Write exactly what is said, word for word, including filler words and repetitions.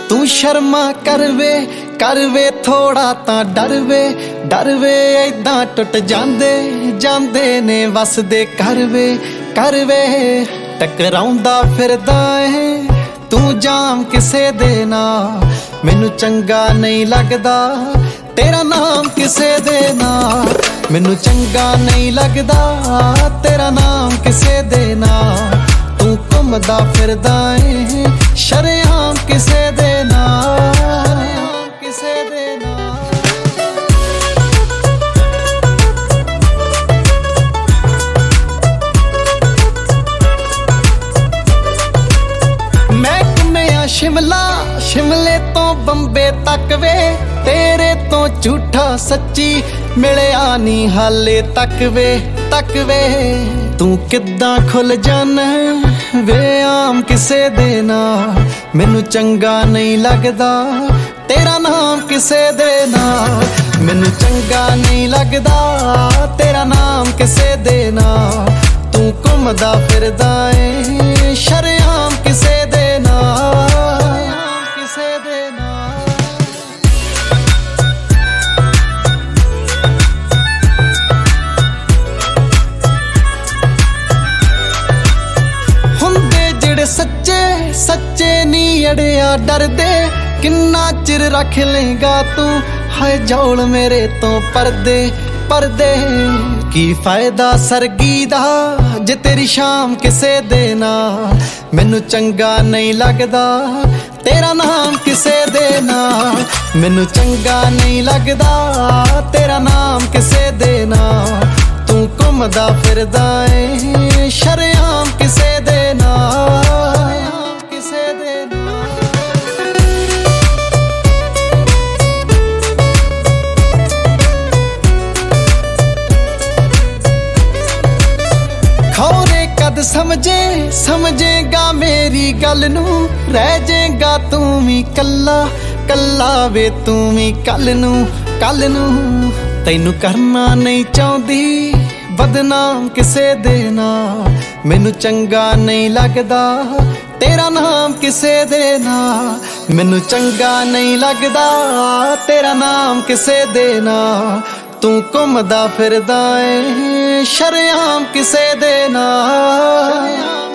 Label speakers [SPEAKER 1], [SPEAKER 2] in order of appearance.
[SPEAKER 1] तू शर्मा कर वे कर वे थोड़ा तां डर वे डर वे ऐदां टुट जांदे जांदे ने वसदे कर वे कर वे टकराउंदा फिरदा है तू जाम किसे दे नाल मैनू चंगा नहीं लगदा तेरा नाम किसे दे नाल मैनू चंगा नहीं लगदा तेरा नाम किसे दे नाल तू घुमदा फिरदा है शरेआम किसे दे नाल किसे दे नाल मैं घुमिया शिमला शिमले तो बंबे तक वे तेरे तो झूठा सच्ची मिलिया नी हाले तक वे तक वे तू किद्दां खुल जाना वे आम किसे दे नाल मैनू चंगा नहीं लगदा तेरा नाम किसे दे नाल मैनू चंगा नहीं लगदा तेरा नाम किसे दे नाल तू घुमदा फिरदा है शरेआम किसे दे नाल किसे दे नाल हुंदे जिहड़े सच्चे सच्चे नी अड़िया डरदे किन्ना चिर रख लेगा तू हाय जौल मेरे तो परदे परदे की फायदा सरगी दा जे तेरी शाम किसे दे नाल मैनू चंगा नहीं लगदा तेरा नाम किसे दे नाल मैनू चंगा नहीं लगदा तेरा नाम किसे दे नाल तू घुमदा फिरदा है शरेआम किसे दे नाल किसे दे नाल खौरे कद समझे समझेगा मेरी गल नू रह जाएगा तू भी कल्ला कल्ला वे तू भी कल नू कल नू तैनू करना नहीं चाहती बदनाम किसे दे नाल मैनू चंगा नहीं लगदा तेरा नाम किसे दे नाल मैनू चंगा नहीं लगदा तेरा नाम किसे दे नाल तू घुमदा फिरदा है शरेआम किसे दे नाल।